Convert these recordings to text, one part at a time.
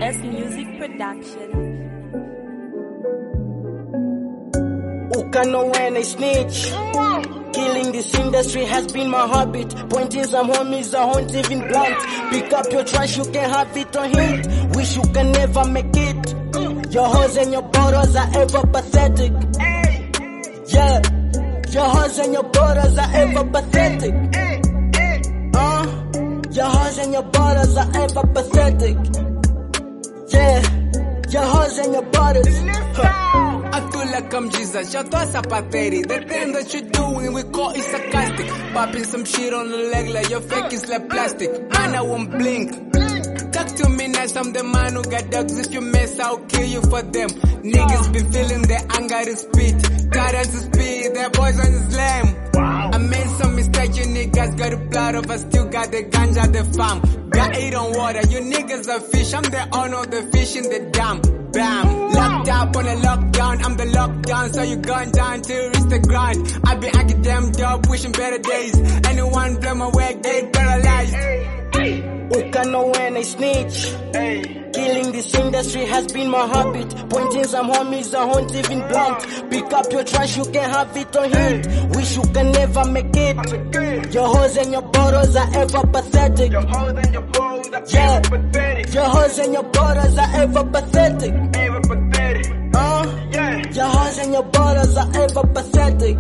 Best Music Production. Ukano when I snitch. Killing this industry has been my habit. Pointing some homies, I won't even blunt. Pick up your trash, you can have it on hit. Wish you can never make it. Your hoes and your bottles are ever pathetic. Yeah, your hoes and your bottles are ever pathetic. Your hoes and your bottles are ever pathetic. Yeah, your hoes and your bottles. I feel like I'm Jesus, your thoughts are pathetic. The thing that you're doing, we call it sarcastic. Popping some shit on the leg like your fake is like plastic. Man, I won't blink. Talk to me nice, I'm the man who got dogs. If you mess, I'll kill you for them. Niggas been feeling their anger to spit. Tyrants to spit, their boys on is lame. I made some mistake, you niggas got the blood of us, still got the ganja, the farm. Got it on water, you niggas are fish, I'm the owner of the fish in the dam. Bam, locked up on a lockdown, I'm the lockdown, so you gone down till reach the ground. I been acting damn dope, wishing better days. Anyone blame my work, they paralyzed. Ukano when I snitch. Killing this industry has been my habit. Pointing some homies, I won't even blunt. Pick up your trash, you can have it on hit. Wish you can never make it. Your hoes and your bottles are ever pathetic. Yeah, your hoes and your bottles are ever pathetic. Your hoes and your bottles are ever pathetic.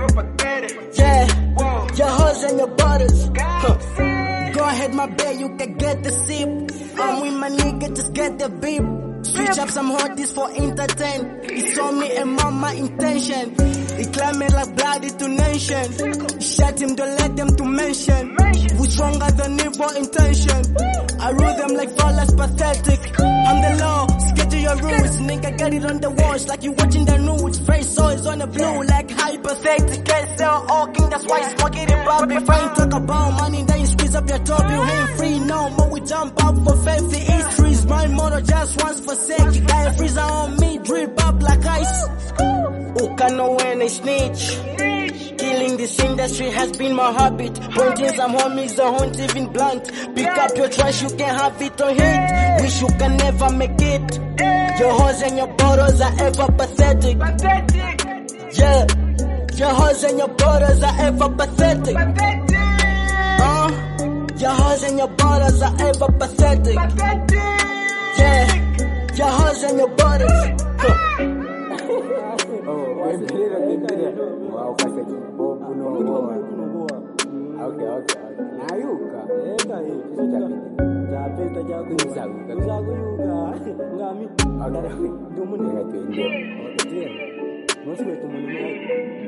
Yeah, your hoes and your bottles. Go ahead, my babe, you can get the sip. I'm with my nigga, just get the beep. Switch up some hotties for entertain. It's on me and mama intention. He climbing like bloody to nation. Shut him, don't let them to mention. We stronger than evil intention. I rule them like flawless pathetic. I'm the law, skate to your rules. Nigga got it on the watch like you watching the news. Face always on the blue like hypothetical. Can't sell all king, that's why you smoke it in Bobby. If I ain't talk about money, then you squeeze up your top. You ain't free no more, we jump up for faith. The East freeze my motto just once for sake. You got a freezer on me, drip up like ice. Ukano when I snitch. Killing this industry has been my habit. Pointing some homies, I won't even blunt. Pick up your trash, you can have it on hit. Wish you can never make it. Your hoes and your bottles are ever pathetic. Yeah, your hoes and your bottles are ever pathetic. Your hoes and your bottles are ever pathetic. Yeah, your hoes and your bottles. Okay.